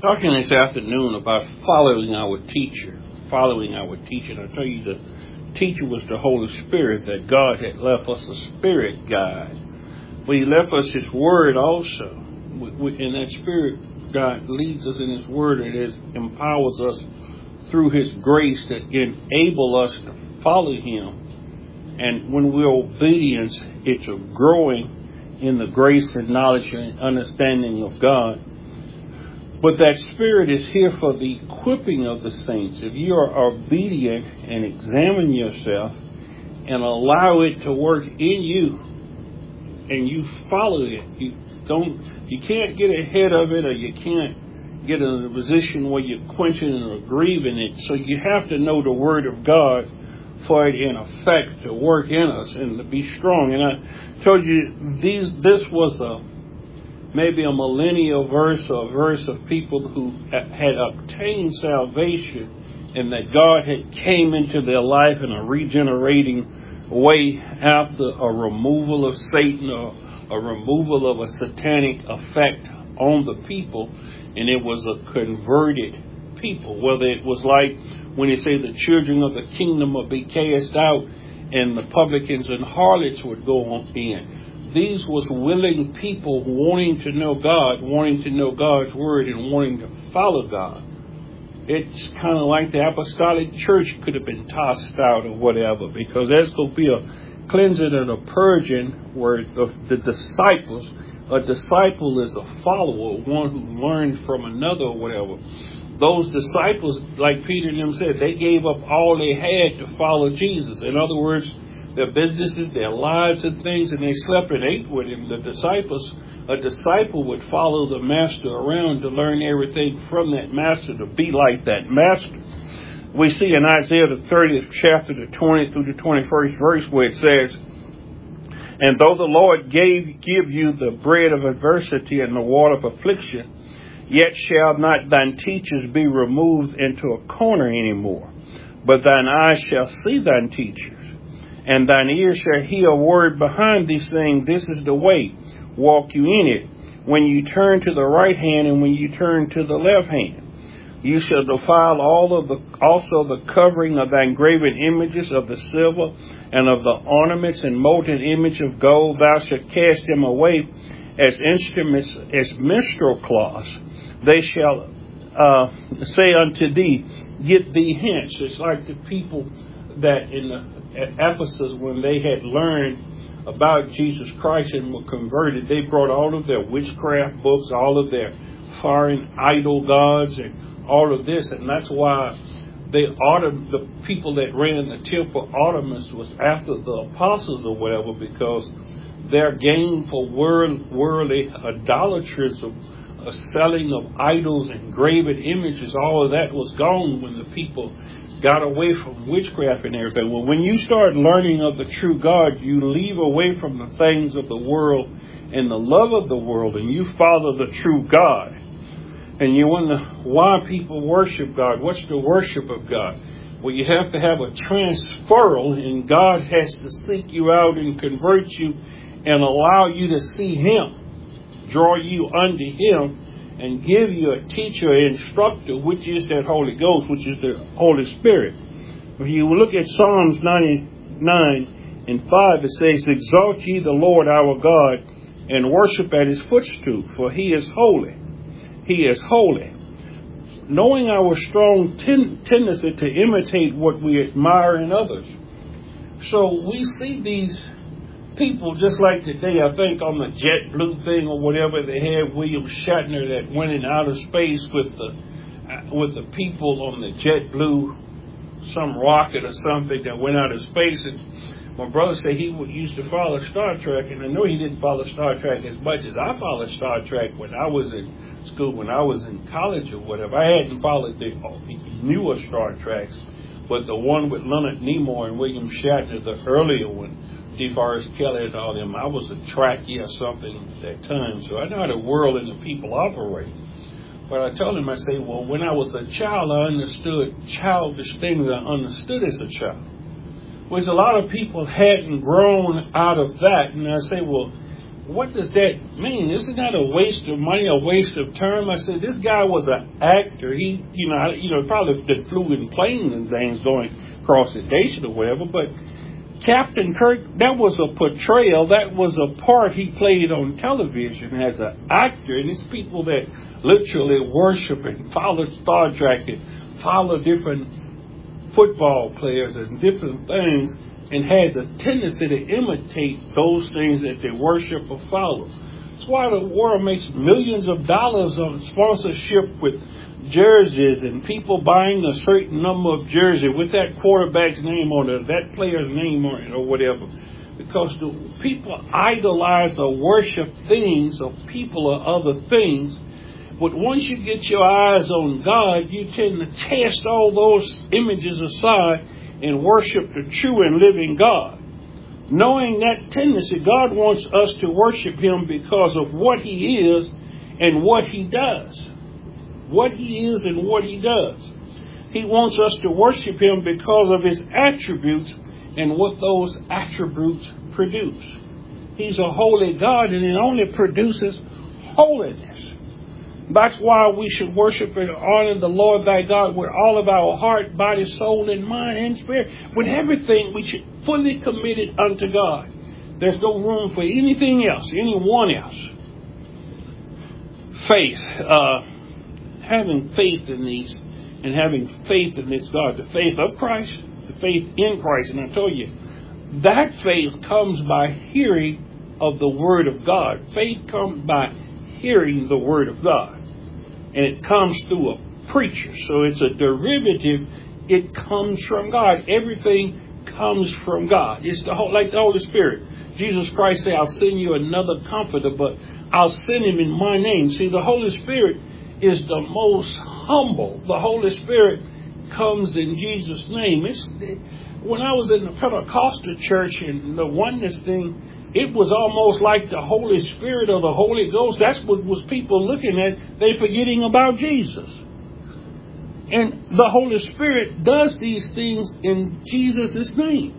Talking this afternoon about following our teacher. Following our teacher. And I tell you, the teacher was the Holy Spirit, that God had left us a spirit guide. But He left us His Word also. And that Spirit God leads us in His Word, and it empowers us through His grace that enable us to follow Him. And when we're obedient, it's a growing in the grace and knowledge and understanding of God. But that Spirit is here for the equipping of the saints. If you are obedient and examine yourself and allow it to work in you, and you follow it, you can't get ahead of it, or you can't get in a position where you're quenching or grieving it. So you have to know the Word of God for it in effect to work in us and to be strong. And I told you this was maybe a millennial verse, or a verse of people who had obtained salvation, and that God had came into their life in a regenerating way after a removal of Satan, or a removal of a satanic effect on the people, and it was a converted people. Whether it was like when they say the children of the kingdom would be cast out and the publicans and harlots would go on in. These was willing people wanting to know God, wanting to know God's Word, and wanting to follow God. It's kind of like the apostolic church could have been tossed out or whatever, because there's going to be a cleansing and a purging where the disciples, a disciple is a follower, one who learned from another or whatever. Those disciples, like Peter and them said, they gave up all they had to follow Jesus. In other words, their businesses, their lives and things, and they slept and ate with Him. A disciple would follow the master around to learn everything from that master, to be like that master. We see in Isaiah the 30th chapter, the 20th through the 21st verse, where it says, "And though the Lord give you the bread of adversity and the water of affliction, yet shall not thine teachers be removed into a corner any more, but thine eyes shall see thine teachers. And thine ears shall hear a word behind thee, saying, This is the way, walk you in it. When you turn to the right hand, and when you turn to the left hand, you shall defile also the covering of thine graven images of the silver, and of the ornaments and molten image of gold. Thou shalt cast them away as instruments, as minstrel cloths. They shall say unto thee, Get thee hence." It's like the people that at Ephesus, when they had learned about Jesus Christ and were converted, they brought all of their witchcraft books, all of their foreign idol gods, and all of this. And that's why the people that ran the temple, Artemis, was after the apostles or whatever, because their gain for worldly idolatries of selling of idols and graven images, all of that was gone when the people got away from witchcraft and everything. Well, when you start learning of the true God, you leave away from the things of the world and the love of the world, and you follow the true God. And you wonder why people worship God. What's the worship of God? Well, you have to have a transferal, and God has to seek you out and convert you and allow you to see Him, draw you unto Him, and give you a teacher, instructor, which is that Holy Ghost, which is the Holy Spirit. If you look at Psalms 99 and 5, it says, "Exalt ye the Lord our God, and worship at His footstool, for He is holy. He is holy." Knowing our strong tendency to imitate what we admire in others. So we see these people, just like today, I think on the JetBlue thing or whatever, they had William Shatner that went in outer space with the people on the JetBlue, some rocket or something that went out of space. And my brother said he used to follow Star Trek, and I know he didn't follow Star Trek as much as I followed Star Trek when I was in school, when I was in college or whatever. I hadn't followed the newer Star Treks, but the one with Leonard Nimoy and William Shatner, the earlier one, DeForest Kelly and all them. I was a Trekkie or something at that time, so I know how the world and the people operate. But I told him, I say, well, when I was a child, I understood childish things I understood as a child. Which a lot of people hadn't grown out of that. And I say, well, what does that mean? Isn't that a waste of money, a waste of time? I said, this guy was an actor. He, probably flew in planes and things going across the nation or whatever. But Captain Kirk, that was a portrayal. That was a part he played on television as an actor. And it's people that literally worship and follow Star Trek and follow different football players and different things, and has a tendency to imitate those things that they worship or follow. That's why the world makes millions of dollars on sponsorship with jerseys and people buying a certain number of jerseys with that quarterback's name on it, that player's name on it, or whatever. Because the people idolize or worship things or people or other things. But once you get your eyes on God, you tend to cast all those images aside and worship the true and living God. Knowing that tendency, God wants us to worship Him because of what He is and what He does. What He is and what He does. He wants us to worship Him because of His attributes and what those attributes produce. He's a holy God, and it only produces holiness. That's why we should worship and honor the Lord thy God with all of our heart, body, soul, and mind and spirit. With everything, we should fully commit it unto God. There's no room for anything else, anyone else. Faith. Having faith in these and having faith in this God. The faith of Christ, the faith in Christ. And I told you, that faith comes by hearing of the Word of God. Faith comes by hearing the Word of God. And it comes through a preacher. So it's a derivative. It comes from God. Everything comes from God. It's like the Holy Spirit. Jesus Christ said, I'll send you another comforter, but I'll send him in my name. See, the Holy Spirit is the most humble. The Holy Spirit comes in Jesus' name. When I was in the Pentecostal church and the oneness thing, it was almost like the Holy Spirit or the Holy Ghost. That's what was people looking at. They forgetting about Jesus. And the Holy Spirit does these things in Jesus'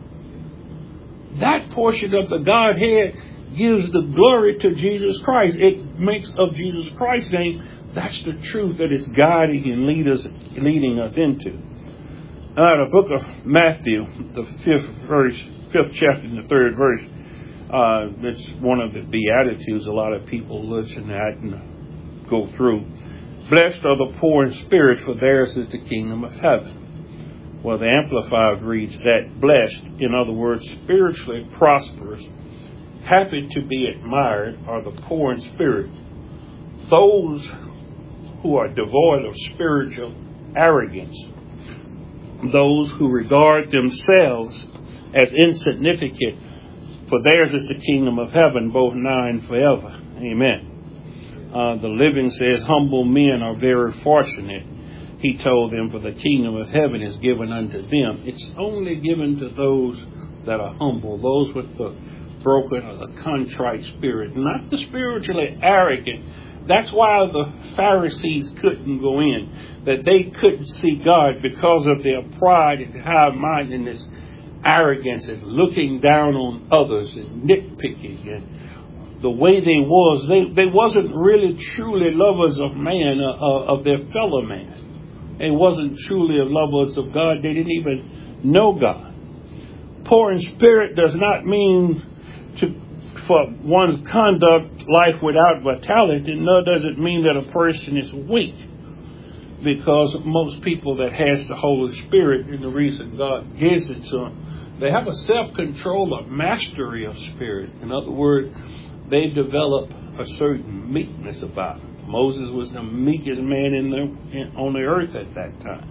name. That portion of the Godhead gives the glory to Jesus Christ. It makes of Jesus Christ's name. That's the truth that is guiding and leading us into. Now, the book of Matthew, the 5th chapter and the 3rd verse, that's one of the Beatitudes a lot of people listen at and go through. Blessed are the poor in spirit, for theirs is the kingdom of heaven. Well, the Amplified reads that blessed, in other words, spiritually prosperous, happy to be admired, are the poor in spirit. Those who are devoid of spiritual arrogance. Those who regard themselves as insignificant, for theirs is the kingdom of heaven, both now and forever. Amen. The Living says, humble men are very fortunate. He told them, for the kingdom of heaven is given unto them. It's only given to those that are humble, those with the broken or the contrite spirit, not the spiritually arrogant. That's why the Pharisees couldn't go in, that they couldn't see God because of their pride and high-mindedness, arrogance, and looking down on others and nitpicking and the way they was. They wasn't really truly lovers of man, of their fellow man. They wasn't truly lovers of God. They didn't even know God. Poor in spirit does not mean for one's conduct life without vitality, nor does it mean that a person is weak. Because most people that has the Holy Spirit, and the reason God gives it to them, they have a self-control, a mastery of spirit. In other words, they develop a certain meekness about them. Moses was the meekest man on the earth at that time.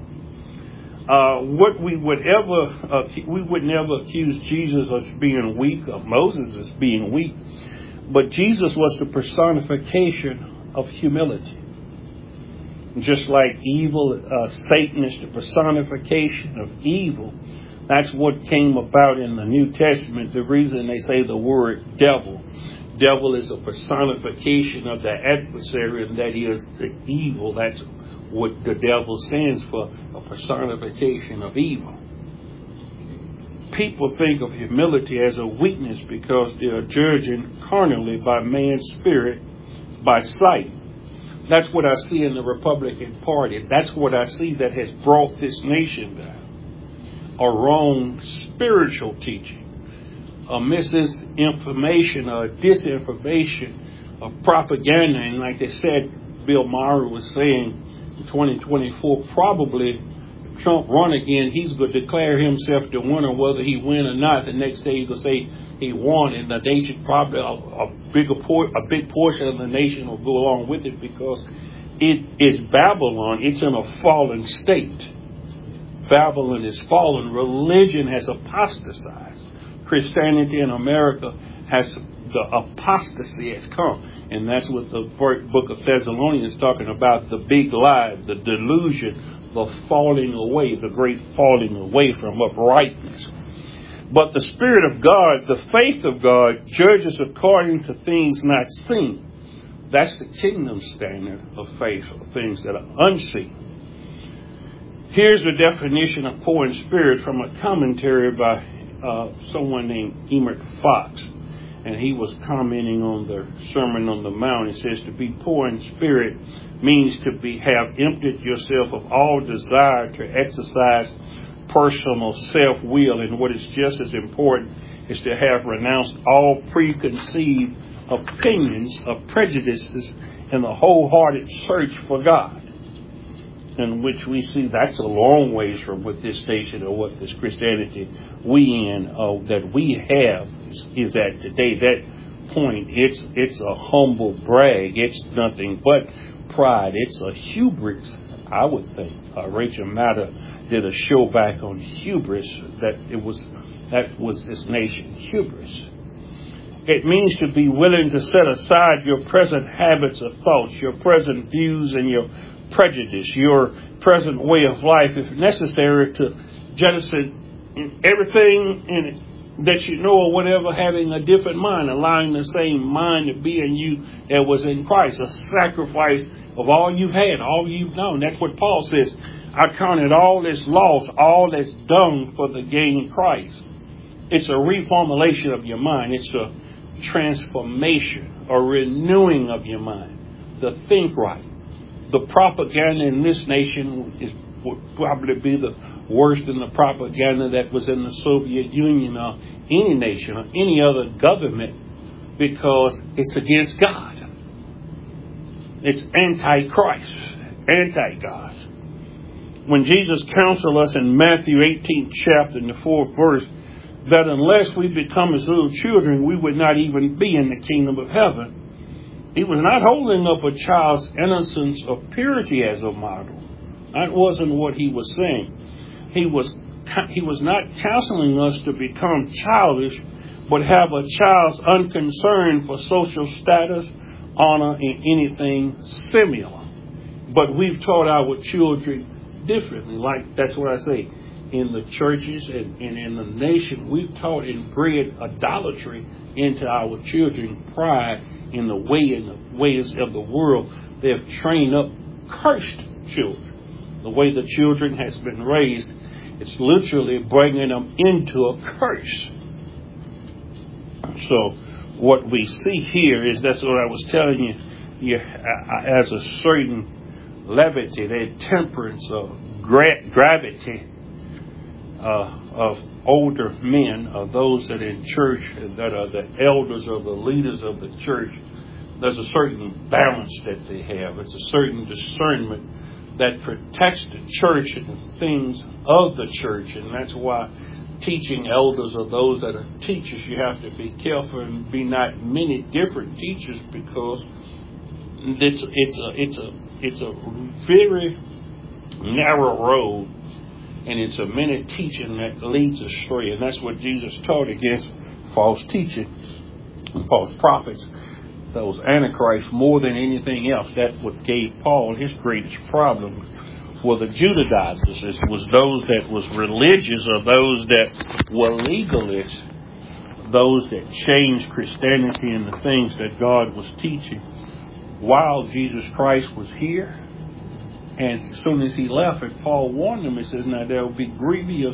We would never accuse Jesus of being weak, or Moses as being weak, but Jesus was the personification of humility. Just like evil, Satan is the personification of evil. That's what came about in the New Testament. The reason they say the word devil. Devil is a personification of the adversary, and that is the evil. That's what the devil stands for, a personification of evil. people think of humility as a weakness because they are judging carnally by man's spirit, by sight. That's what I see in the Republican Party. That's what I see that has brought this nation down. A wrong spiritual teaching, a misinformation, a disinformation, a propaganda. And like they said, Bill Maher was saying in 2024, probably if Trump run again, he's going to declare himself the winner, whether he win or not. The next day he's going to say he won, and the nation, probably a big portion of the nation will go along with it, because it is Babylon. It's in a fallen state. Babylon is fallen. Religion has apostatized. Christianity in America has, the apostasy has come. And that's what the book of Thessalonians is talking about, the big lie, the delusion, the falling away, the great falling away from uprightness. But the Spirit of God, the faith of God, judges according to things not seen. That's the kingdom standard of faith, of things that are unseen. Here's the definition of poor in spirit from a commentary by someone named Emmett Fox. And he was commenting on the Sermon on the Mount. It says, to be poor in spirit means to have emptied yourself of all desire to exercise personal self-will. And what is just as important is to have renounced all preconceived opinions of prejudices and the wholehearted search for God. In which we see that's a long ways from what this station or what this Christianity that we have is at today. That point, it's a humble brag. It's nothing but pride. It's a hubris, I would think. Rachel Maddow did a show back on hubris, that was this nation, hubris. It means to be willing to set aside your present habits of thoughts, your present views and your prejudice, your present way of life, if necessary, to jettison everything in it that you know or whatever, having a different mind, allowing the same mind to be in you that was in Christ, a sacrifice of all you've had, all you've known. That's what Paul says. I counted all this loss, all that's done for the gain of Christ. It's a reformulation of your mind. It's a transformation, a renewing of your mind, to think right. The propaganda in this nation would probably be the worse than the propaganda that was in the Soviet Union or any nation or any other government, because it's against God. It's anti-Christ, anti-God. When Jesus counseled us in Matthew 18th chapter in the 4th verse, that unless we become as little children, we would not even be in the kingdom of heaven. He was not holding up a child's innocence or purity as a model. That wasn't what he was saying. He was not counseling us to become childish, but have a child's unconcern for social status, honor, and anything similar. But we've taught our children differently. Like, that's what I say. In the churches and in the nation, we've taught and bred idolatry into our children, pride in the ways of the world. They have trained up cursed children. The way the children has been raised, it's literally bringing them into a curse. So what we see here is, that's what I was telling you, as a certain levity, that temperance of gravity of older men, of those that are in church, that are the elders or the leaders of the church. There's a certain balance that they have. It's a certain discernment that protects the church and the things of the church. And that's why teaching elders or those that are teachers, you have to be careful and be not many different teachers, because it's a very narrow road. And it's a many teaching that leads astray. And that's what Jesus taught against false teaching, false prophets, those antichrists, more than anything else. That's what gave Paul his greatest problem. For the Judaizers, it was those that was religious, or those that were legalists, those that changed Christianity and the things that God was teaching while Jesus Christ was here. And as soon as he left, and Paul warned them, he says, now there will be grievous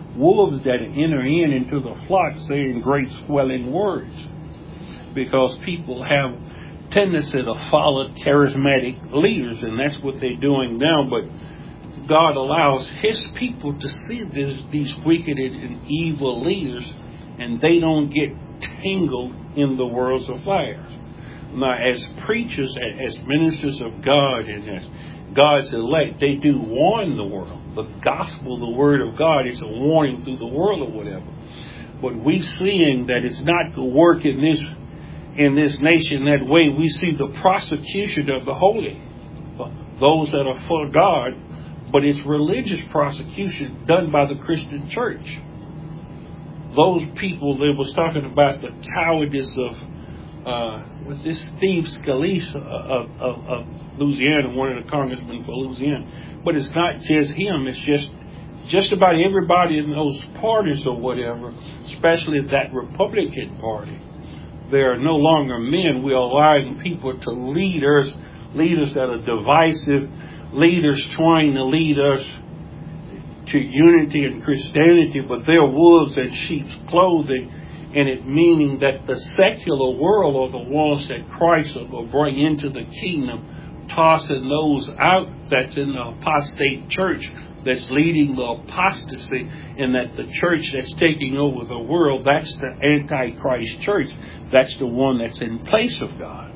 wolves that enter into the flock saying great swelling words, because people have tendency to follow charismatic leaders, and that's what they're doing now. But God allows His people to see these wicked and evil leaders, and they don't get tangled in the world's affairs. Now, as preachers, as ministers of God, and as God's elect, they do warn the world. The gospel, the word of God, is a warning through the world or whatever. But we seeing that it's not to work in this nation that way. We see the prosecution of the holy, those that are for God, but it's religious prosecution done by the Christian church. Those people that was talking about the cowardice of with this Steve Scalise of Louisiana, one of the congressmen for Louisiana. But it's not just him. It's just about everybody in those parties or whatever, especially that Republican Party. They are no longer men. We are allowing people to lead us, leaders that are divisive, leaders trying to lead us to unity and Christianity, but they're wolves in sheep's clothing. And it meaning that the secular world are the ones that Christ will bring into the kingdom, tossing those out that's in the apostate church, that's leading the apostasy, and that the church that's taking over the world, that's the Antichrist church. That's the one that's in place of God.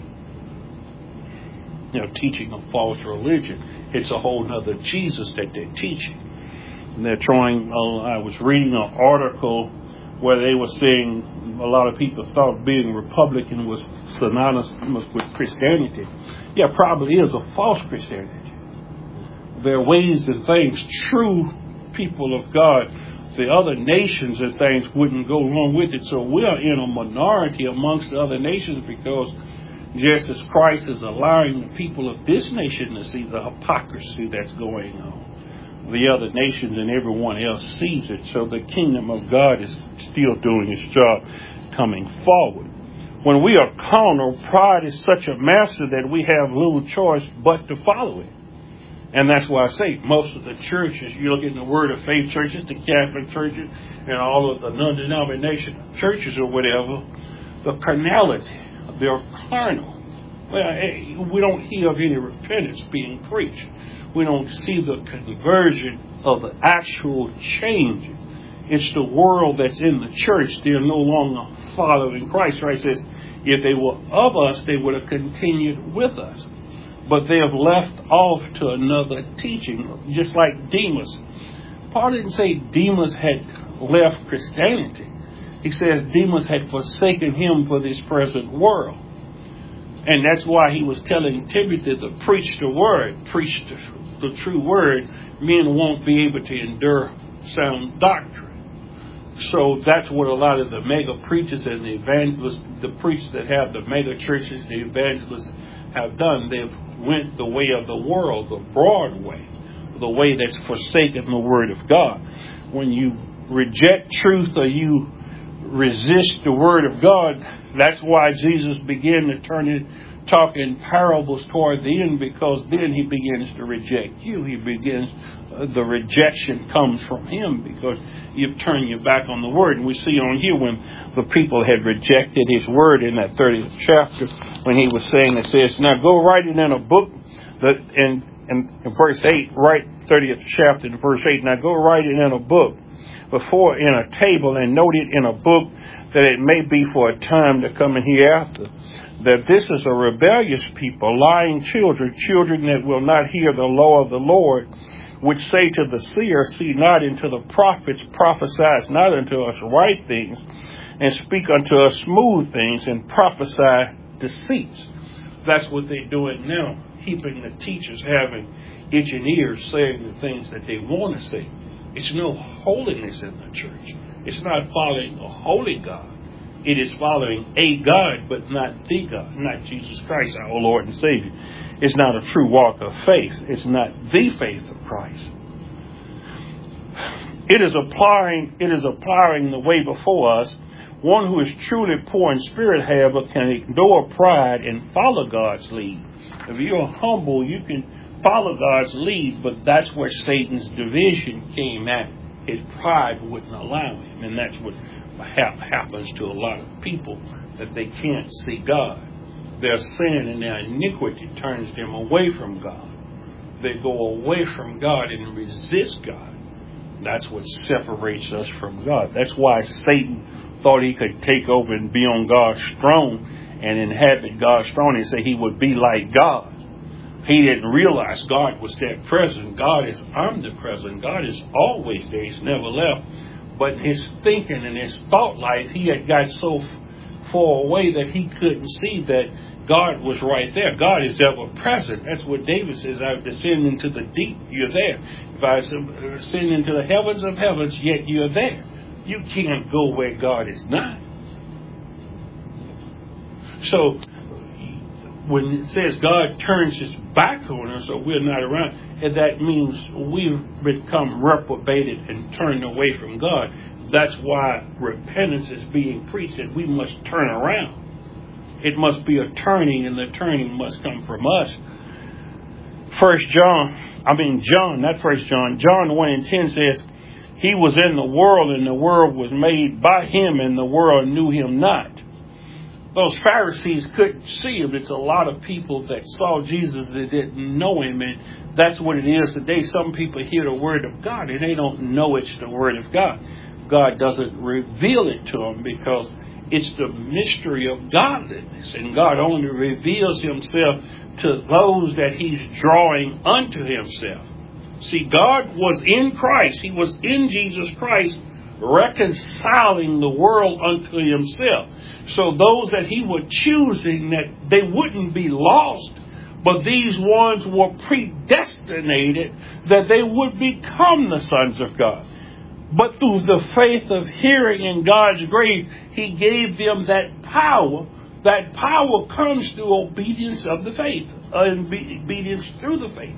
Teaching a false religion. It's a whole nother Jesus that they're teaching. And they're trying, I was reading an article where they were saying a lot of people thought being Republican was synonymous with Christianity. Yeah, probably is a false Christianity. There are ways and things, true people of God, the other nations and things wouldn't go along with it. So we are in a minority amongst the other nations, because just as Christ is allowing the people of this nation to see the hypocrisy that's going on, the other nations and everyone else sees it. So the kingdom of God is still doing its job coming forward. When we are carnal, pride is such a master that we have little choice but to follow it. And that's why I say most of the churches, you look in the Word of Faith churches, the Catholic churches, and all of the non-denominational churches or whatever, the carnality, they're carnal. Well, we don't hear of any repentance being preached. We don't see the conversion of the actual change. It's the world that's in the church. They're no longer following Christ. Christ says, if they were of us, they would have continued with us. But they have left off to another teaching, just like Demas. Paul didn't say Demas had left Christianity. He says Demas had forsaken him for this present world. And that's why he was telling Timothy to preach the word, preach the true word. Men won't be able to endure sound doctrine. So that's what a lot of the mega preachers and the evangelists, the preachers that have the mega churches, the evangelists have done. They've went the way of the world, the broad way, the way that's forsaken the word of God. When you reject truth or you resist the word of God, that's why Jesus began to talk in parables toward the end, because then he begins to reject you. The rejection comes from him because you've turned your back on the word. And we see on here when the people had rejected his word in that 30th chapter, when he was saying, it says, now go write it in a book, that in verse 8, write 30th chapter in verse 8, now go write it in a book, before in a table, and note it in a book, that it may be for a time to come and hereafter, that this is a rebellious people, lying children, children that will not hear the law of the Lord, which say to the seer, see not, into the prophets, prophesy not unto us right things, and speak unto us smooth things, and prophesy deceits. That's what they're doing now, keeping the teachers having itching ears, saying the things that they want to say. It's no holiness in the church. It's not following a holy God. It is following a God, but not the God, not Jesus Christ, our Lord and Savior. It's not a true walk of faith. It's not the faith of Christ. It is applying the way before us. One who is truly poor in spirit, however, can ignore pride and follow God's lead. If you're humble, you can follow God's lead, but that's where Satan's division came at. his pride wouldn't allow him. And that's what happens to a lot of people, that they can't see God. Their sin and their iniquity turns them away from God. They go away from God and resist God. That's what separates us from God. That's why Satan thought he could take over and be on God's throne and inhabit God's throne and say he would be like God. He didn't realize God was that present. God is omnipresent. God is always there. He's never left. But his thinking and his thought life, he had got so far away that he couldn't see that God was right there. God is ever present. That's what David says. I descend into the deep, you're there. If I ascend into the heavens of heavens, yet you're there. You can't go where God is not. So when it says God turns his back on us or we're not around, and that means we've become reprobated and turned away from God. That's why repentance is being preached, that we must turn around. It must be a turning, and the turning must come from us. John 1:10 says, he was in the world, and the world was made by him, and the world knew him not. Those Pharisees couldn't see him. It's a lot of people that saw Jesus that didn't know him, and that's what it is today. Some people hear the word of God, and they don't know it's the word of God. God doesn't reveal it to them because it's the mystery of godliness, and God only reveals himself to those that he's drawing unto himself. See, God was in Christ. He was in Jesus Christ, reconciling the world unto himself. So those that he was choosing, that they wouldn't be lost, but these ones were predestinated that they would become the sons of God. But through the faith of hearing in God's grace, he gave them that power. That power comes through obedience of the faith, obedience through the faith.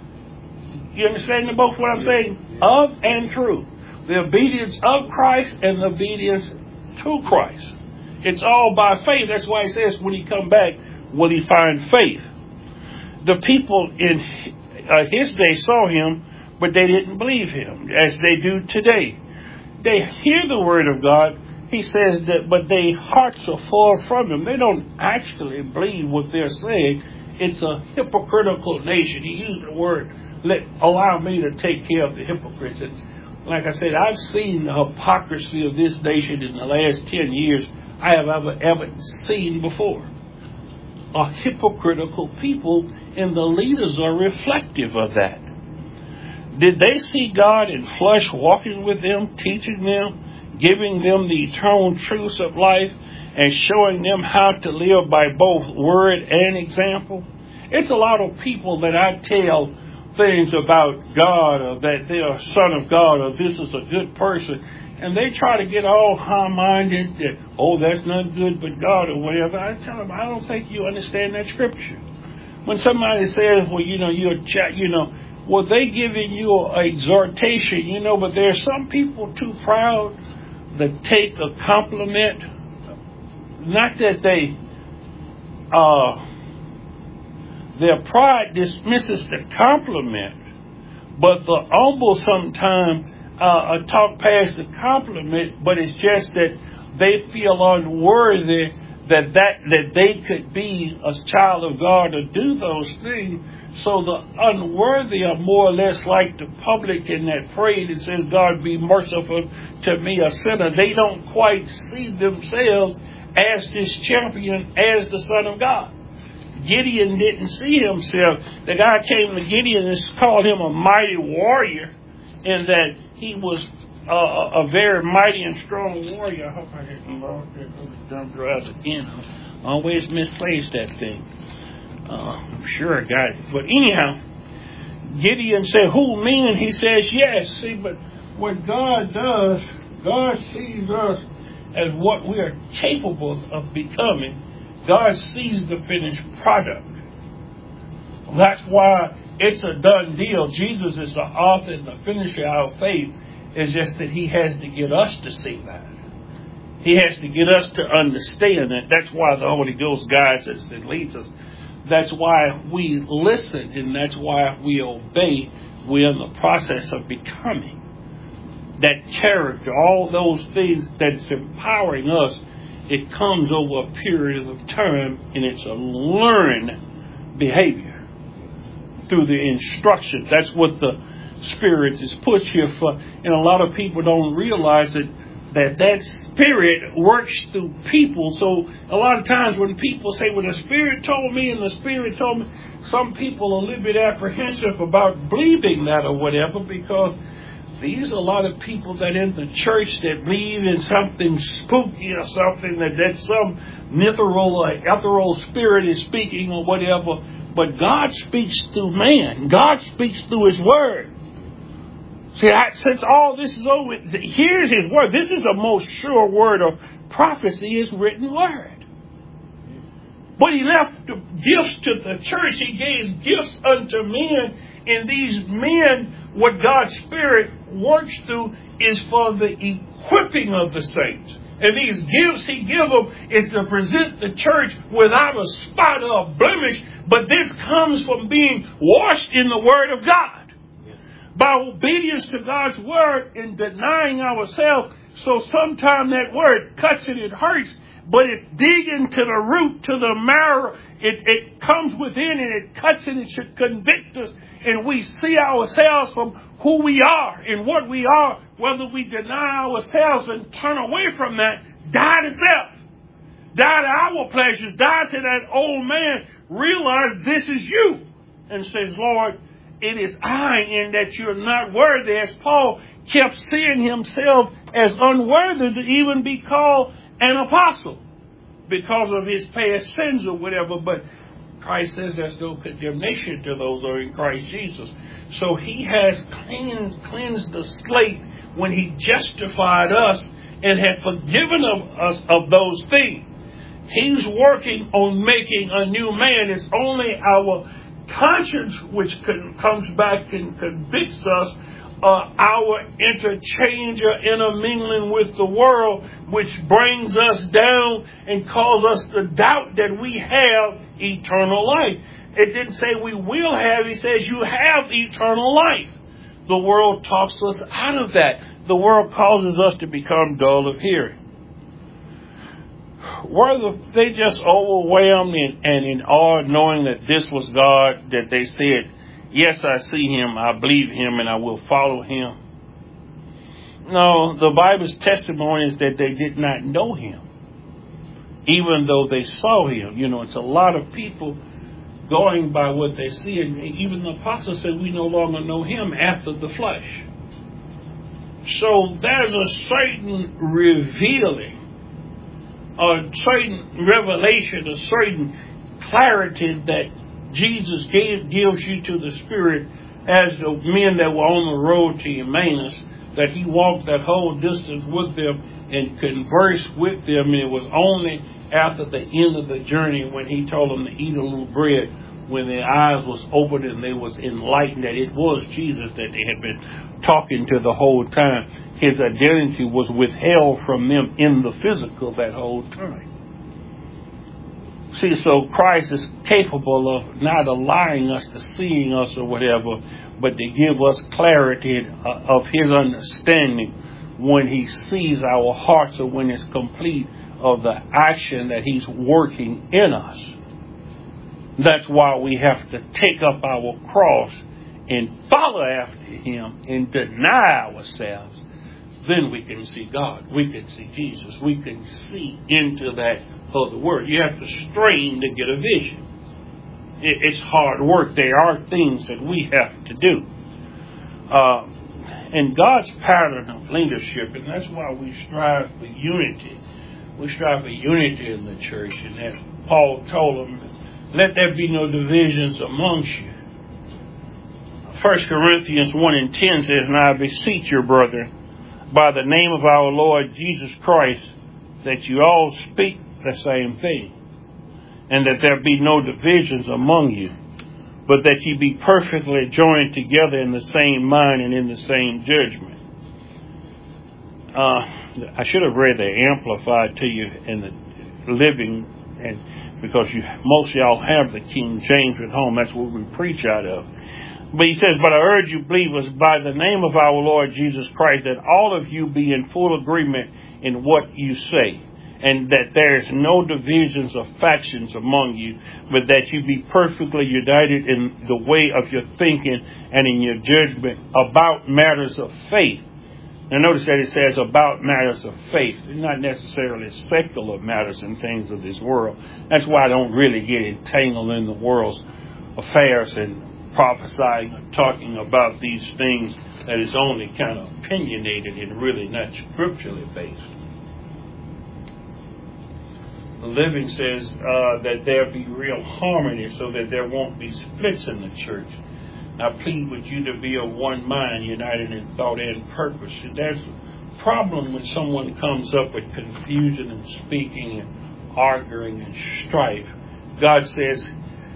You understand both what I'm saying? Of and through. The obedience of Christ and the obedience to Christ. It's all by faith. That's why he says when he come back, will he find faith? The people in his day saw him, but they didn't believe him, as they do today. They hear the word of God. He says that, but their hearts are far from him. They don't actually believe what they're saying. It's a hypocritical nation. He used the word, allow me to take care of the hypocrites. And like I said, I've seen the hypocrisy of this nation in the last 10 years I have ever seen before. A hypocritical people, and the leaders are reflective of that. Did they see God in flesh walking with them, teaching them, giving them the eternal truths of life, and showing them how to live by both word and example? It's a lot of people that I tell things about God, or that they're a son of God, or this is a good person, and they try to get all high-minded that, oh, that's not good but God, or whatever. I tell them, I don't think you understand that scripture. When somebody says, well, you're a chat, well, they giving you an exhortation, but there are some people too proud to take a compliment. Not that their pride dismisses the compliment, but the humble sometimes talk past the compliment, but it's just that they feel unworthy that they could be a child of God or do those things. So the unworthy are more or less like the publican that prayed and says, God be merciful to me, a sinner. They don't quite see themselves as this champion, as the Son of God. Gideon didn't see himself. The guy came to Gideon and called him a mighty warrior, and that he was a very mighty and strong warrior. I hope I didn't dump drive again. I always misplaced that thing. I'm sure I got it. But anyhow, Gideon said, who, me? And he says, yes. See, but what God does, God sees us as what we are capable of becoming. God sees the finished product. That's why it's a done deal. Jesus is the author and the finisher of our faith. It's just that he has to get us to see that. He has to get us to understand that. That's why the Holy Ghost guides us and leads us. That's why we listen, and that's why we obey. We're in the process of becoming. that character, all those things that's empowering us, it comes over a period of time, and it's a learned behavior through the instruction. That's what the Spirit is put here for. And a lot of people don't realize that Spirit works through people. So a lot of times when people say, well, the Spirit told me and the Spirit told me, some people are a little bit apprehensive about believing that or whatever, because these are a lot of people that in the church that believe in something spooky or something, that some ethereal or ethereal spirit is speaking or whatever. But God speaks through man. God speaks through His Word. See, since all this is over, here's His Word. This is the most sure word of prophecy, His written Word. But He left the gifts to the church. He gave gifts unto men. And these men, what God's Spirit works through is for the equipping of the saints. And these gifts He gives them is to present the church without a spot or a blemish. But this comes from being washed in the Word of God. Yes. By obedience to God's Word and denying ourselves. So sometimes that Word cuts and it hurts, but it's digging to the root, to the marrow. It comes within and it cuts and it should convict us. And we see ourselves from who we are and what we are, whether we deny ourselves and turn away from that, die to self, die to our pleasures, die to that old man, realize this is you, and says, Lord, it is I, and that you're not worthy, as Paul kept seeing himself as unworthy to even be called an apostle because of his past sins or whatever. But Christ says there's no condemnation to those who are in Christ Jesus. So He has cleansed the slate when He justified us and had forgiven us of those things. He's working on making a new man. It's only our conscience which comes back and convicts us, our interchange or intermingling with the world, which brings us down and causes us to doubt that we have eternal life. It didn't say we will have, He says you have eternal life. The world talks us out of that. The world causes us to become dull of hearing. Were they just overwhelmed and in awe, knowing that this was God, that they said, yes, I see Him, I believe Him, and I will follow Him? No, the Bible's testimony is that they did not know Him, even though they saw Him. You know, it's a lot of people going by what they see. And even the apostle said we no longer know Him after the flesh. So there's a certain revealing, a certain revelation, a certain clarity that Jesus gives you to the Spirit, as the men that were on the road to Emmaus, that He walked that whole distance with them and conversed with them. And it was only after the end of the journey when He told them to eat a little bread, when their eyes was opened and they was enlightened that it was Jesus that they had been talking to the whole time. His identity was withheld from them in the physical that whole time. See, so Christ is capable of not allowing us to seeing us or whatever, but to give us clarity of His understanding when He sees our hearts, or when it's complete of the action that He's working in us. That's why we have to take up our cross and follow after Him and deny ourselves. Then we can see God. We can see Jesus. We can see into that other word. You have to strain to get a vision. It's hard work. There are things that we have to do. And God's pattern of leadership, and that's why we strive for unity. We strive for unity in the church. And as Paul told them, let there be no divisions amongst you. 1 Corinthians 1:10 says, now I beseech you, brethren, by the name of our Lord Jesus Christ, that you all speak the same thing, and that there be no divisions among you, but that ye be perfectly joined together in the same mind and in the same judgment. I should have read the Amplified to you in the Living, and because most of y'all have the King James at home, that's what we preach out of. But he says, but I urge you, believers, by the name of our Lord Jesus Christ, that all of you be in full agreement in what you say, and that there is no divisions or factions among you, but that you be perfectly united in the way of your thinking and in your judgment about matters of faith. Now notice that it says about matters of faith, not necessarily secular matters and things of this world. That's why I don't really get entangled in the world's affairs and prophesying and talking about these things that is only kind of opinionated and really not scripturally based. The Living says that there be real harmony so that there won't be splits in the church. I plead with you to be of one mind, united in thought and purpose. There's a problem when someone comes up with confusion and speaking and arguing and strife. God says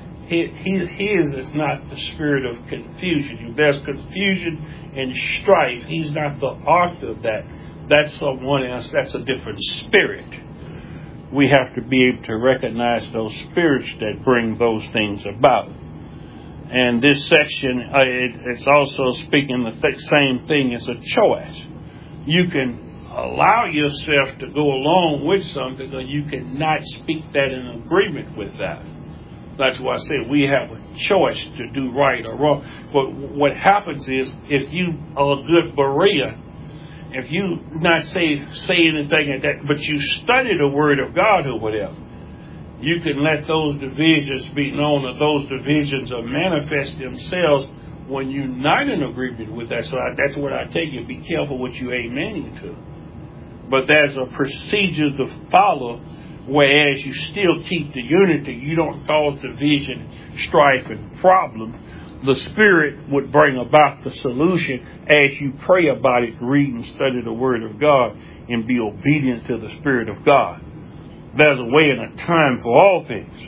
His is not the spirit of confusion. If there's confusion and strife, He's not the author of that. That's someone else. That's a different spirit. We have to be able to recognize those spirits that bring those things about. And this section, it's also speaking the same thing as a choice. You can allow yourself to go along with something, or you cannot speak that in agreement with that. That's why I say we have a choice to do right or wrong. But what happens is, if you are a good Berean, if you not say anything like that, but you study the Word of God or whatever, you can let those divisions be known, or those divisions are manifest themselves when you're not in agreement with that. So that's what I tell you, be careful what you amening to. But there's a procedure to follow, whereas you still keep the unity. You don't cause division, strife, and problem. The Spirit would bring about the solution as you pray about it, read and study the Word of God, and be obedient to the Spirit of God. There's a way and a time for all things.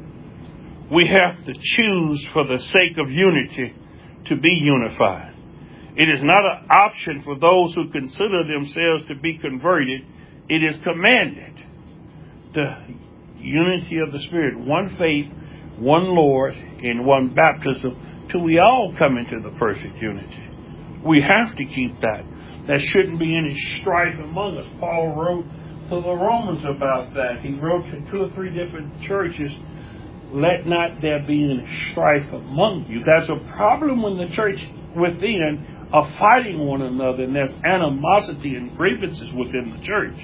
We have to choose for the sake of unity to be unified. It is not an option for those who consider themselves to be converted. It is commanded. The unity of the Spirit, one faith, one Lord, and one baptism, till we all come into the perfect unity. We have to keep that. There shouldn't be any strife among us. Paul wrote to the Romans about that. He wrote to 2 or 3 different churches, let not there be any strife among you. That's a problem when the church within are fighting one another and there's animosity and grievances within the church.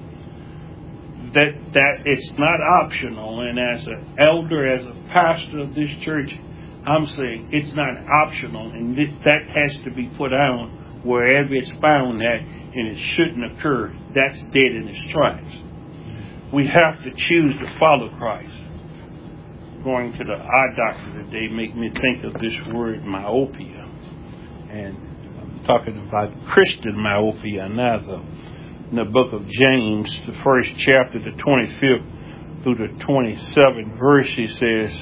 That it's not optional. And as an elder, as a pastor of this church, I'm saying it's not optional, and that has to be put on wherever it's found at, and it shouldn't occur. That's dead in its tracks. We have to choose to follow Christ. Going to the eye doctor today make me think of this word myopia. And I'm talking about Christian myopia now. In the book of James, the 1st chapter, the 25th through the 27th verse, he says,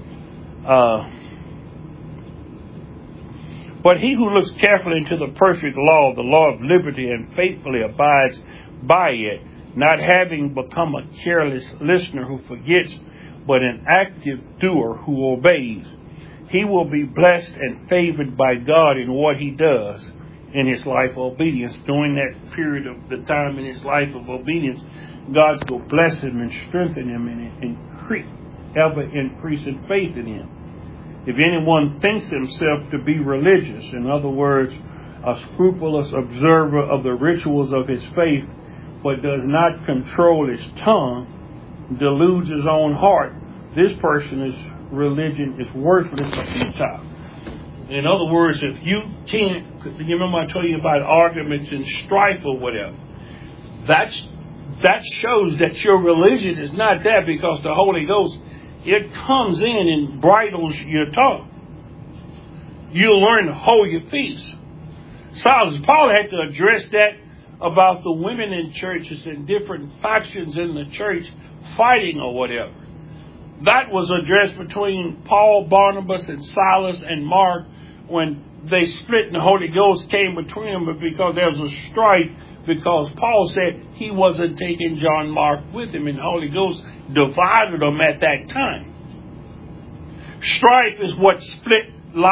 but he who looks carefully into the perfect law, the law of liberty, and faithfully abides by it, not having become a careless listener who forgets, but an active doer who obeys, he will be blessed and favored by God in what he does in his life of obedience. During that period of the time in his life of obedience, God will bless him and strengthen him and ever increasing faith in him. If anyone thinks himself to be religious, in other words, a scrupulous observer of the rituals of his faith, but does not control his tongue, deludes his own heart, this person's religion is worthless and futile. In other words, if you can't, you remember I told you about arguments and strife or whatever, that shows that your religion is not there, because the Holy Ghost, it comes in and bridles your tongue. You'll learn to hold your peace. Paul had to address that about the women in churches and different factions in the church fighting or whatever. That was addressed between Paul, Barnabas, and Silas and Mark when they split and the Holy Ghost came between them, but because there was a strife, because Paul said he wasn't taking John Mark with him, and the Holy Ghost divided them at that time. Strife is what split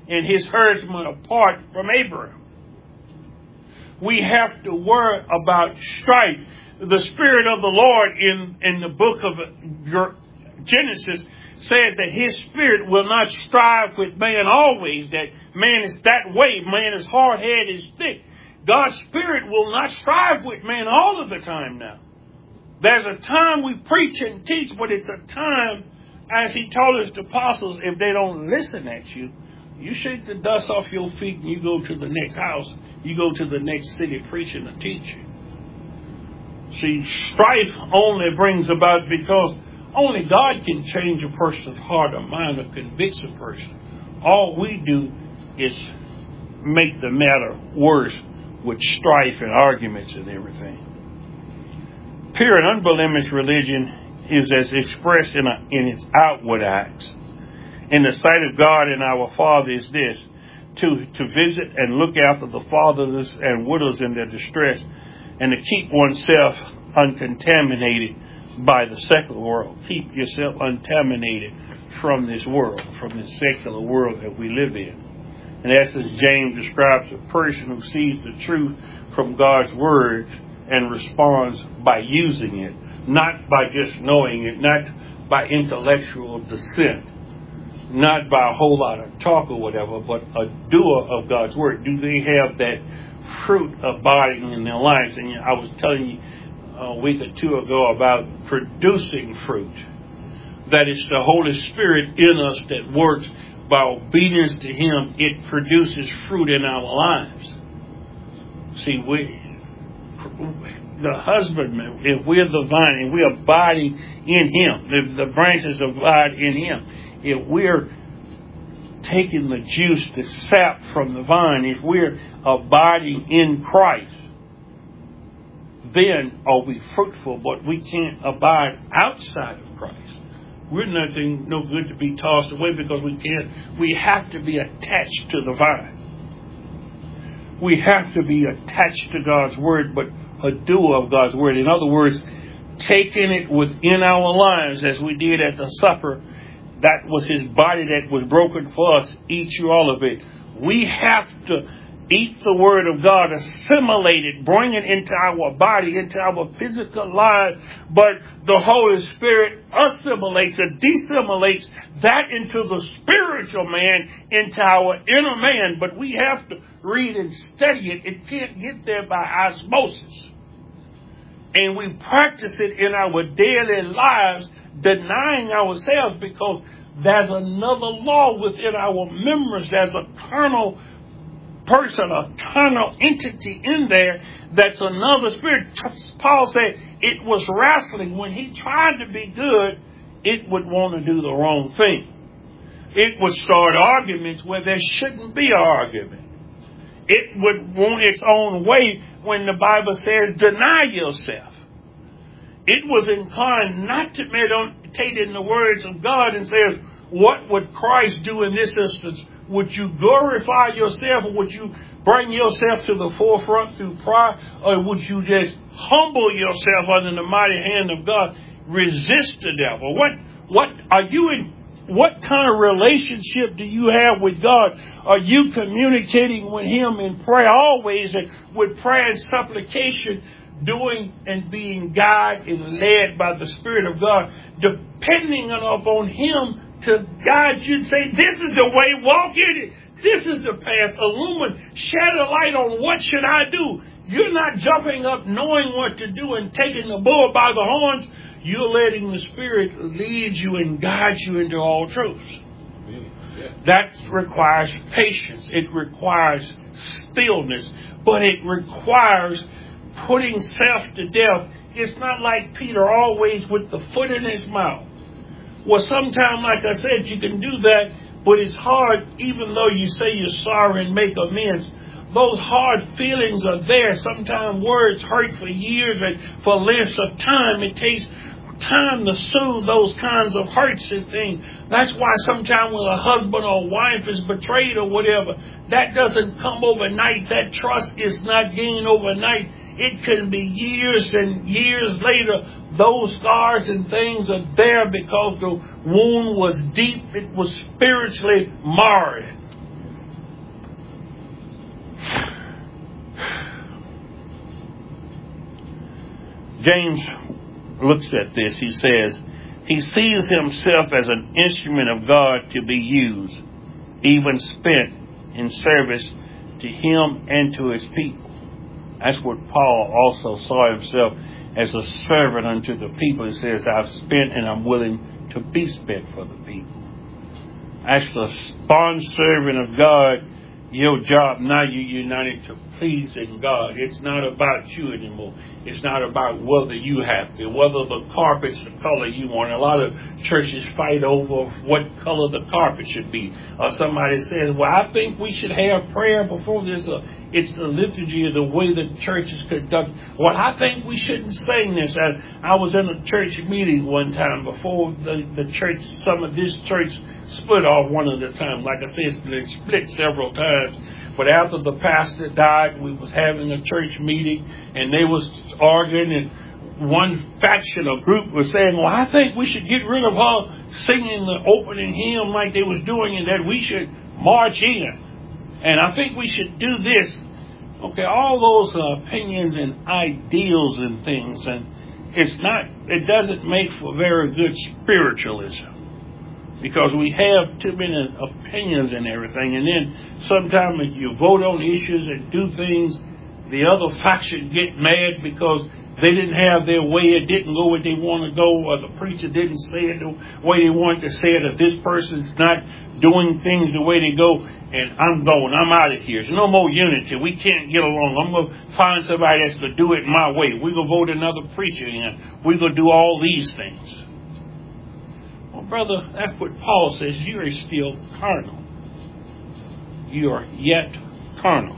and his herdsmen apart from Abraham. We have to worry about strife. The Spirit of the Lord in the book of Genesis said that his Spirit will not strive with man always, that man is that way, man is hard-headed, is thick. God's Spirit will not strive with man all of the time now. There's a time we preach and teach, but it's a time, as he told his apostles, if they don't listen at you, you shake the dust off your feet and you go to the next house. You go to the next city preaching and teaching. See, strife only brings about because only God can change a person's heart or mind or convict a person. All we do is make the matter worse with strife and arguments and everything. Pure and unblemished religion is as expressed in its outward acts. In the sight of God and our Father is this, to visit and look after the fatherless and widows in their distress, and to keep oneself uncontaminated by the secular world. Keep yourself uncontaminated from this world, from this secular world that we live in. In essence, James describes a person who sees the truth from God's word and responds by using it, not by just knowing it, not by intellectual dissent, not by a whole lot of talk or whatever, but a doer of God's word. Do they have that fruit abiding in their lives? And I was telling you a week or two ago about producing fruit. That is the Holy Spirit in us that works by obedience to Him. It produces fruit in our lives. See, the husbandman, if we're the vine and we're abiding in Him, if the branches abide in Him, if we're taking the juice, the sap from the vine, if we're abiding in Christ, then are we fruitful. But we can't abide outside of Christ. We're no good to be tossed away because we have to be attached to the vine. We have to be attached to God's word, but a doer of God's word. In other words, taking it within our lives as we did at the supper. That was His body that was broken for us. Eat you all of it. We have to eat the word of God, assimilate it, bring it into our body, into our physical lives. But the Holy Spirit assimilates or dissimulates that into the spiritual man, into our inner man. But we have to read and study it. It can't get there by osmosis. And we practice it in our daily lives, denying ourselves, because there's another law within our members. There's a carnal person, a carnal entity in there that's another spirit. Paul said it was wrestling. When he tried to be good, it would want to do the wrong thing. It would start arguments where there shouldn't be an argument. It would want its own way when the Bible says deny yourself. It was inclined not to meditate in the words of God and says, what would Christ do in this instance? Would you glorify yourself, or would you bring yourself to the forefront through pride, or would you just humble yourself under the mighty hand of God? Resist the devil. What are you in? What kind of relationship do you have with God? Are you communicating with Him in prayer always, and with prayer and supplication, doing and being guided and led by the Spirit of God, depending upon Him to guide you and say, this is the way, walk in it. This is the path. Illumine, shed a light on what should I do. You're not jumping up knowing what to do and taking the bull by the horns. You're letting the Spirit lead you and guide you into all truths. That requires patience. It requires stillness. But it requires putting self to death. It's not like Peter always with the foot in his mouth. Well, sometimes, like I said, you can do that, but it's hard, even though you say you're sorry and make amends. Those hard feelings are there. Sometimes words hurt for years and for lengths of time. It takes time to soothe those kinds of hurts and things. That's why sometimes when a husband or wife is betrayed or whatever, that doesn't come overnight. That trust is not gained overnight. It can be years and years later. Those scars and things are there because the wound was deep. It was spiritually marred. James looks at this. He says, he sees himself as an instrument of God to be used, even spent in service to him and to his people. That's what Paul also saw himself, as a servant unto the people. He says, I've spent and I'm willing to be spent for the people. As the bond servant of God, your job now, you're united to pleasing God. It's not about you anymore. It's not about whether you happy, whether the carpet's the color you want. A lot of churches fight over what color the carpet should be. Or somebody says, well, I think we should have prayer before this. It's the liturgy of the way the church is conducted. Well, I think we shouldn't sing this. I was in a church meeting one time before the church, some of this church split off one of the time. Like I said, it split several times. But after the pastor died, we was having a church meeting, and they was arguing, and one faction or group was saying, well, I think we should get rid of her singing the opening hymn like they was doing, and that we should march in. And I think we should do this. Okay, all those opinions and ideals and things, and it doesn't make for very good spiritualism. Because we have too many opinions and everything. And then sometimes if you vote on issues and do things, the other faction get mad because they didn't have their way. It didn't go where they want to go, or the preacher didn't say it the way they wanted to say it, or this person's not doing things the way they go. And I'm going. I'm out of here. There's no more unity. We can't get along. I'm going to find somebody that's going to do it my way. We're going to vote another preacher in. We're going to do all these things. Brother, that's what Paul says. You are still carnal. You are yet carnal.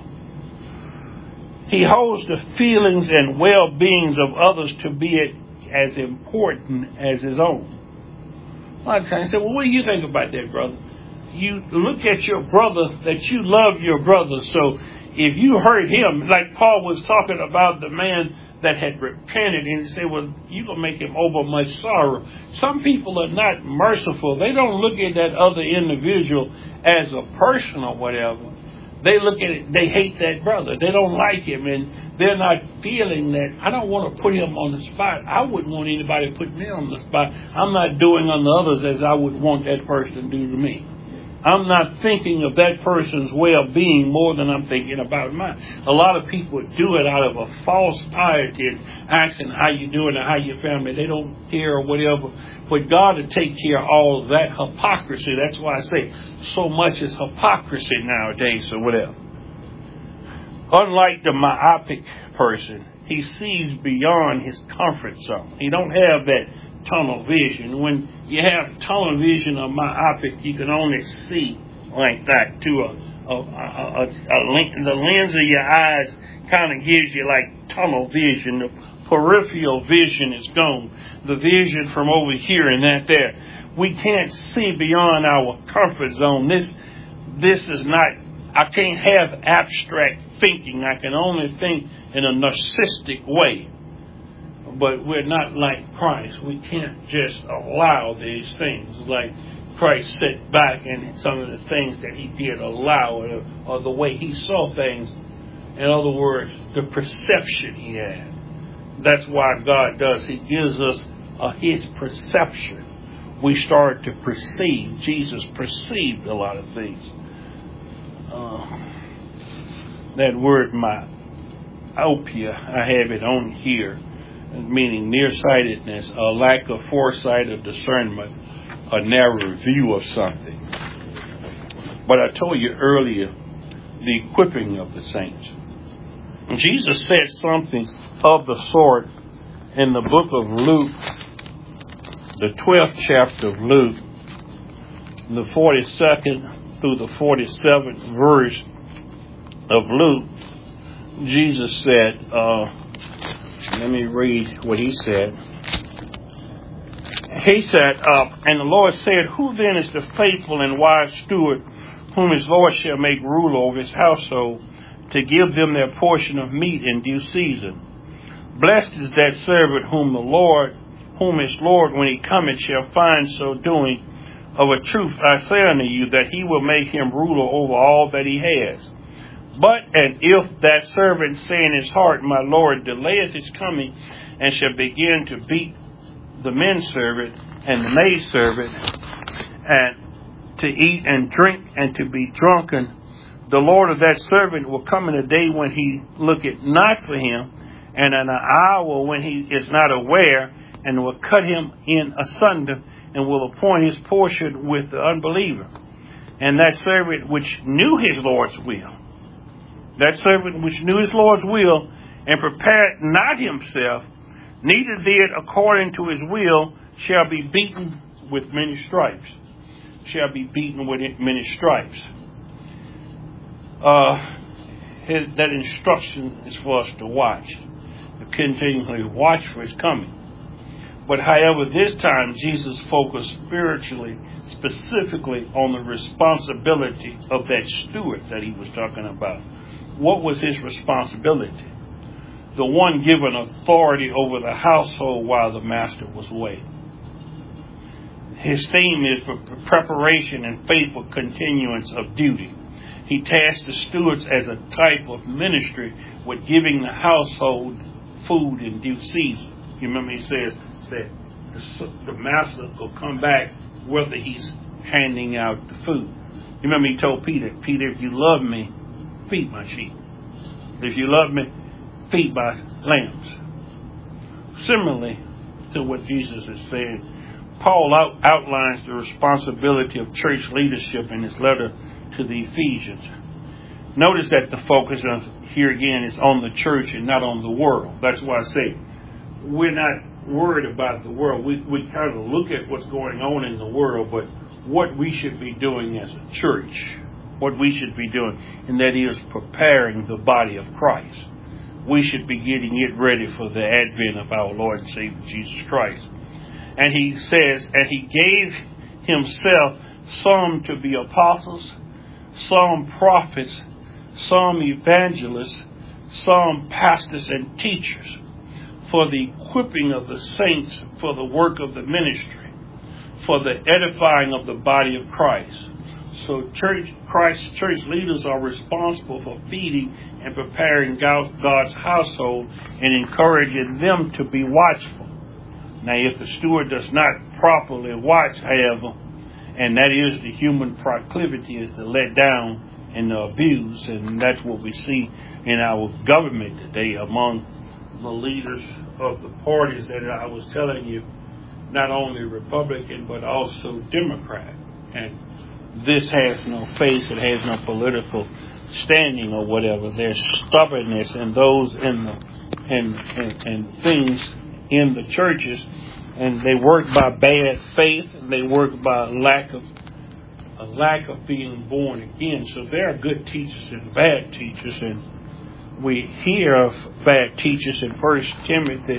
He holds the feelings and well-beings of others to be as important as his own. A lot of times I say, well, what do you think about that, brother? You look at your brother, that you love your brother. So if you hurt him, like Paul was talking about the man that had repented, and he said, well, you're going to make him over much sorrow. Some people are not merciful. They don't look at that other individual as a person or whatever. They look at it, they hate that brother. They don't like him, and they're not feeling that. I don't want to put him on the spot. I wouldn't want anybody to put me on the spot. I'm not doing unto others as I would want that person to do to me. I'm not thinking of that person's well-being more than I'm thinking about mine. A lot of people do it out of a false piety and asking how you doing or how your family. They don't care or whatever. But God will take care of all of that hypocrisy. That's why I say so much is hypocrisy nowadays or whatever. Unlike the myopic person, he sees beyond his comfort zone. He don't have that tunnel vision. When you have tunnel vision or myopic, you can only see like that to the lens of your eyes kind of gives you like tunnel vision. The peripheral vision is gone. The vision from over here and that there. We can't see beyond our comfort zone. This is not, I can't have abstract thinking. I can only think in a narcissistic way. But we're not like Christ. We can't just allow these things. Like Christ sat back and some of the things that he did allow, or the way he saw things. In other words, the perception he had. That's why God does. He gives us his perception. We start to perceive. Jesus perceived a lot of things. That word myopia, I have it on here, meaning nearsightedness, a lack of foresight or discernment, a narrow view of something. But I told you earlier, the equipping of the saints. Jesus said something of the sort in the book of Luke, the 12th chapter of Luke, the 42nd through the 47th verse of Luke. Jesus said, let me read what he said. He said, and the Lord said, who then is the faithful and wise steward whom his Lord shall make ruler over his household to give them their portion of meat in due season? Blessed is that servant whom his Lord, when he cometh, shall find so doing. Of a truth I say unto you, that he will make him ruler over all that he has. But and if that servant say in his heart, my Lord delayeth his coming, and shall begin to beat the men servant and the maid servant, and to eat and drink and to be drunken, the Lord of that servant will come in a day when he looketh not for him, and in an hour when he is not aware, and will cut him in asunder, and will appoint his portion with the unbeliever. And that servant which knew his Lord's will, and prepared not himself, neither did according to his will, shall be beaten with many stripes. That instruction is for us to watch, to continually watch for his coming. But however, this time Jesus focused specifically on the responsibility of that steward that he was talking about. What was his responsibility? The one given authority over the household while the master was away. His theme is for preparation and faithful continuance of duty. He tasked the stewards as a type of ministry with giving the household food in due season. You remember he says that the master will come back whether he's handing out the food. You remember he told Peter, if you love me, feed my sheep. If you love me, feed my lambs. Similarly to what Jesus is saying, Paul outlines the responsibility of church leadership in his letter to the Ephesians. Notice that the focus here again is on the church and not on the world. That's why I say we're not worried about the world. We kind of look at what's going on in the world, but what we should be doing as a church, what we should be doing, and that is preparing the body of Christ. We should be getting it ready for the advent of our Lord and Savior Jesus Christ. And he says, and he gave himself some to be apostles, some prophets, some evangelists, some pastors and teachers, for the equipping of the saints for the work of the ministry, for the edifying of the body of Christ. So Christ's church leaders are responsible for feeding and preparing God's household and encouraging them to be watchful. Now, if the steward does not properly watch, however, and that is the human proclivity, is to let down and to abuse, and that's what we see in our government today among the leaders of the parties that I was telling you, not only Republican but also Democrat. And this has no face, it has no political standing or whatever. There's stubbornness in those in things in the churches, and they work by bad faith, and they work by a lack of being born again. So there are good teachers and bad teachers, and we hear of bad teachers in 1 Timothy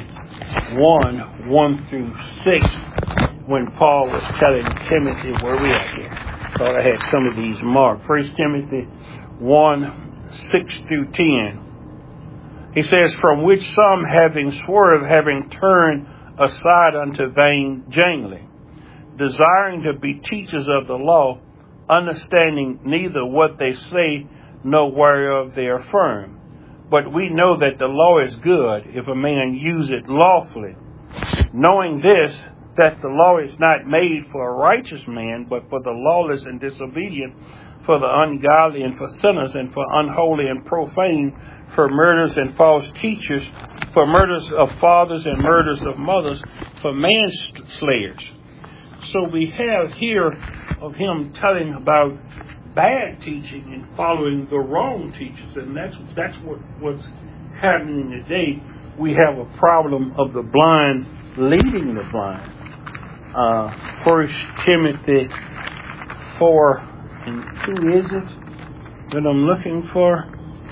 1 through 6, when Paul was telling Timothy, where we at here? Thought I had some of these marked. 1 Timothy 1, 6 through 10. He says, from which some having swerved, having turned aside unto vain jangling, desiring to be teachers of the law, understanding neither what they say nor whereof they affirm. But we know that the law is good if a man use it lawfully, knowing this, that the law is not made for a righteous man, but for the lawless and disobedient, for the ungodly and for sinners, and for unholy and profane, for murderers and false teachers, for murders of fathers and murders of mothers, for manslayers. So we have here of him telling about bad teaching and following the wrong teachers, and that's what's happening today. We have a problem of the blind leading the blind. 1 Timothy 4 and 2 is it that I'm looking for?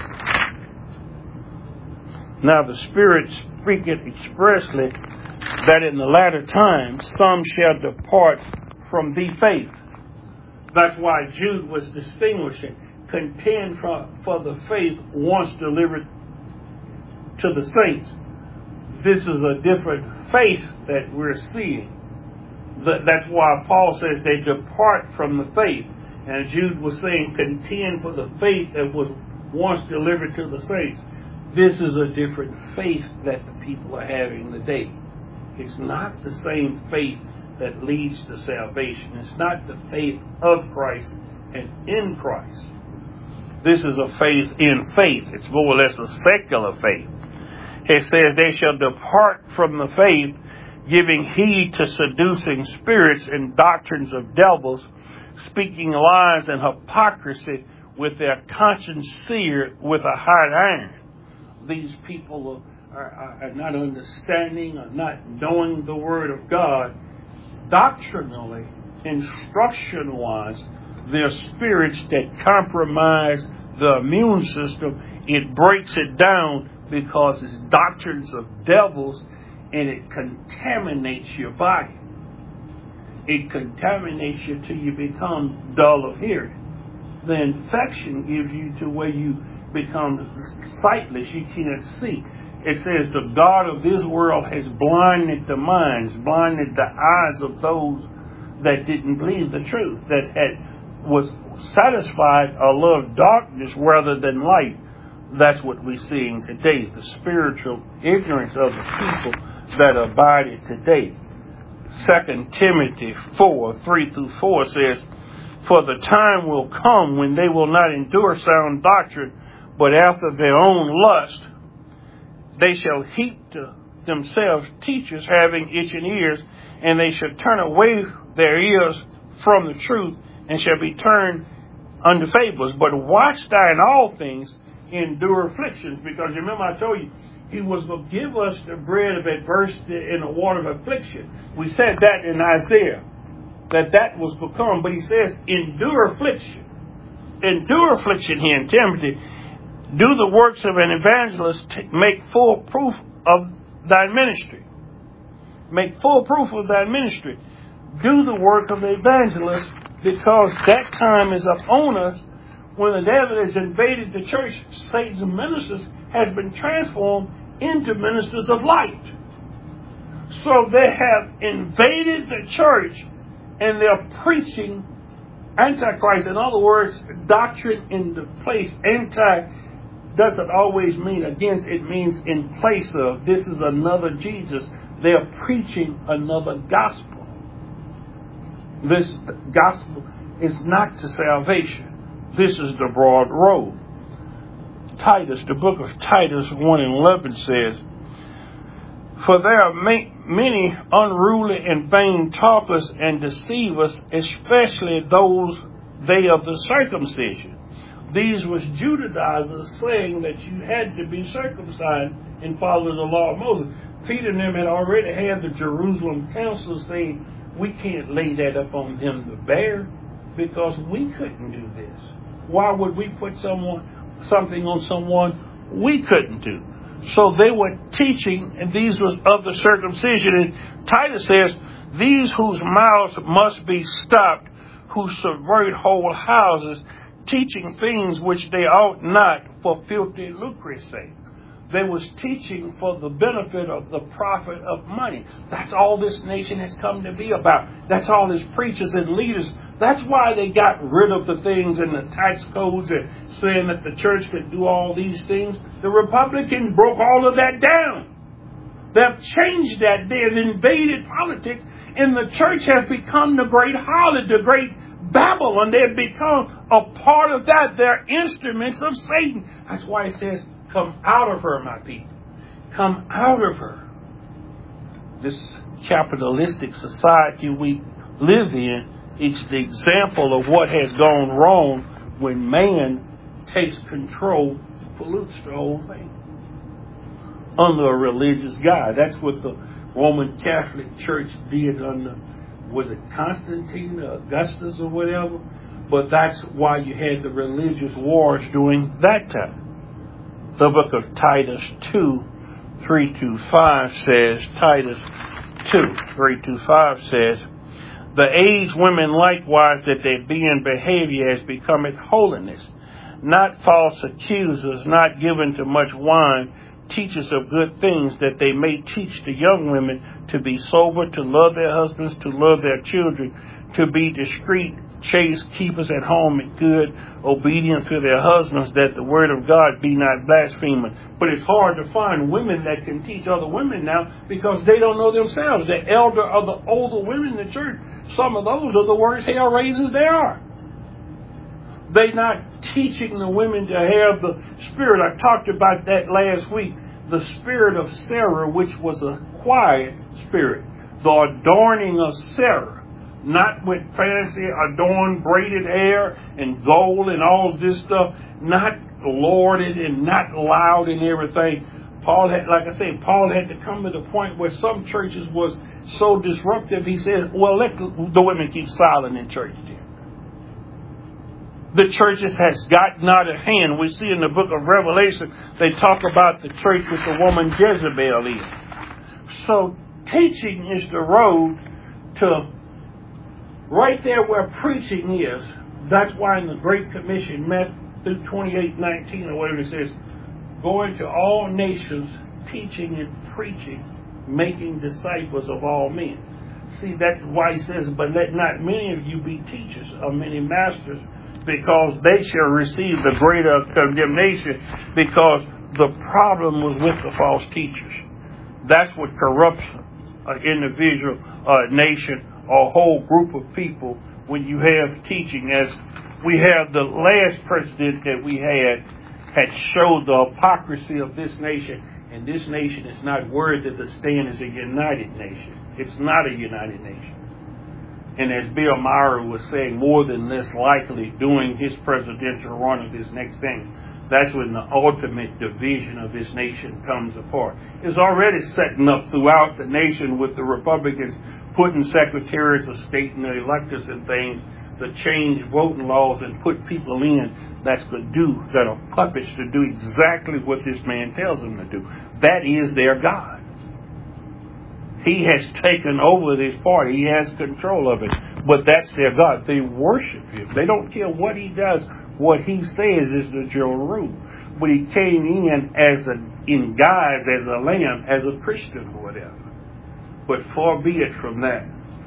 Now the Spirit speaketh expressly that in the latter times some shall depart from the faith. That's why Jude was distinguishing. Contend for the faith once delivered to the saints. This is a different faith that we're seeing. That's why Paul says they depart from the faith. And Jude was saying contend for the faith that was once delivered to the saints. This is a different faith that the people are having today. It's not the same faith that leads to salvation. It's not the faith of Christ and in Christ. This is a faith in faith. It's more or less a secular faith. It says, they shall depart from the faith, giving heed to seducing spirits and doctrines of devils, speaking lies and hypocrisy, with their conscience seared with a hot iron. These people are not understanding or not knowing the Word of God. Doctrinally, instruction-wise, they're spirits that compromise the immune system. It breaks it down because it's doctrines of devils, and it contaminates your body. It contaminates you till you become dull of hearing. The infection gives you to where you become sightless. You cannot see. It says the God of this world has blinded the minds, blinded the eyes of those that didn't believe the truth, that was satisfied or loved darkness rather than light. That's what we're seeing today, the spiritual ignorance of the people that abide it today. 2 Timothy 4:3-4 says, for the time will come when they will not endure sound doctrine, but after their own lust, they shall heap to themselves teachers having itching ears, and they shall turn away their ears from the truth, and shall be turned unto fables. But watch thou in all things, endure afflictions. Because remember I told you, he was going to give us the bread of adversity and the water of affliction. We said that in Isaiah, that was to come. But he says, endure affliction. Endure affliction here in Timothy. Do the works of an evangelist. Make full proof of thy ministry. Make full proof of thy ministry. Do the work of the evangelist, because that time is upon us when the devil has invaded the church. Satan's ministers has been transformed into ministers of light. So they have invaded the church and they're preaching Antichrist. In other words, doctrine in the place. Anti doesn't always mean against, it means in place of. This is another Jesus. They're preaching another gospel. This gospel is not to salvation. This is the broad road. Titus, the book of Titus 1:11 says, for there are many unruly and vain talkers and deceivers, especially they of the circumcision. These was Judaizers, saying that you had to be circumcised and follow the law of Moses. Peter and them had already had the Jerusalem council say, we can't lay that up on them to bear, because we couldn't do this. Why would we put something on someone we couldn't do? So they were teaching, and these was of the circumcision. And Titus says, these whose mouths must be stopped, who subvert whole houses, teaching things which they ought not, for filthy lucre's sake. They was teaching for the benefit of the profit of money. That's all this nation has come to be about. That's all his preachers and leaders. That's why they got rid of the things in the tax codes and saying that the church could do all these things. The Republicans broke all of that down. They've changed that. They have invaded politics, and the church has become the great harlot, the great Babylon. They have become a part of that. They're instruments of Satan. That's why it says, come out of her, my people. Come out of her. This capitalistic society we live in, it's the example of what has gone wrong when man takes control, pollutes the whole thing under a religious guide. That's what the Roman Catholic Church did under, was it Constantine or Augustus or whatever? But that's why you had the religious wars during that time. The book of Titus 2:3-5 says, Titus 2:3-5 says, the aged women likewise, that they be in behavior as becometh holiness, not false accusers, not given to much wine, teachers of good things, that they may teach the young women to be sober, to love their husbands, to love their children, to be discreet, chaste, keepers at home in good, obedient to their husbands, that the word of God be not blasphemed. But it's hard to find women that can teach other women now because they don't know themselves. The elder or the older women in the church, some of those are the worst hell raisers there are. They're not teaching the women to have the spirit. I talked about that last week. The spirit of Sarah, which was a quiet spirit. The adorning of Sarah. Not with fancy adorned braided hair and gold and all this stuff. Not lauded and not loud and everything. Paul had to come to the point where some churches was so disruptive. He said, well, let the women keep silent in church then. The churches has gotten out of hand. We see in the book of Revelation, they talk about the church with the woman Jezebel in. So teaching is the road to right there where preaching is. That's why in the Great Commission, Matthew 28:19 or whatever it says, go into all nations, teaching and preaching, making disciples of all men. See, that's why he says, but let not many of you be teachers or many masters, because they shall receive the greater condemnation, because the problem was with the false teachers. That's what corrupts an individual, a nation, a whole group of people when you have teaching. As we have the last president that we had showed the hypocrisy of this nation, and this nation is not worthy to stand as a united nation. It's not a united nation. And as Bill Maher was saying, more than less likely during his presidential run of this next thing, that's when the ultimate division of this nation comes apart. It's already setting up throughout the nation with the Republicans putting secretaries of state and the electors and things to change voting laws and put people in that are puppets to do exactly what this man tells them to do. That is their God. He has taken over this party. He has control of it. But that's their God. They worship him. They don't care what he does. What he says is the general rule. But he came in guise as a lamb, as a Christian or whatever. But far be it from that.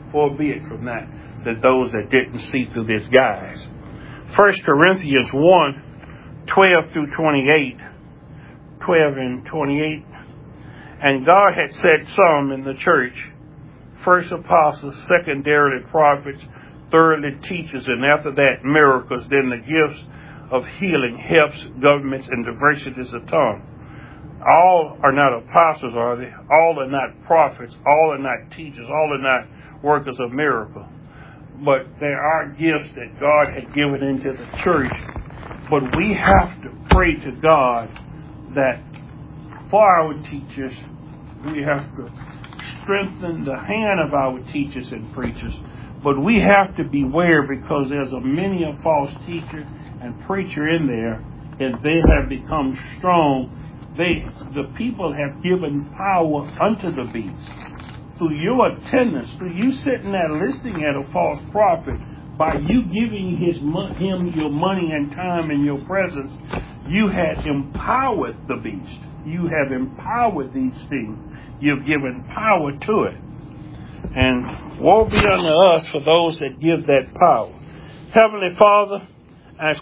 That those that didn't see through this guise. 1 Corinthians 1:12 through 28. 12 and 28. And God had set some in the church, first apostles, secondarily prophets, thirdly teachers, and after that miracles, then the gifts of healing, helps, governments, and diversities of tongue. All are not apostles, are they? All are not prophets. All are not teachers. All are not workers of miracle. But there are gifts that God had given into the church. But we have to pray to God that for our teachers, we have to strengthen the hand of our teachers and preachers. But we have to beware, because there's many a false teacher and preacher in there, and they have become strong. The people have given power unto the beast. Through your attendance, through you sitting there listening at a false prophet, by you giving him your money and time and your presence, you have empowered the beast. You have empowered these things. You've given power to it. And woe be unto us for those that give that power. Heavenly Father,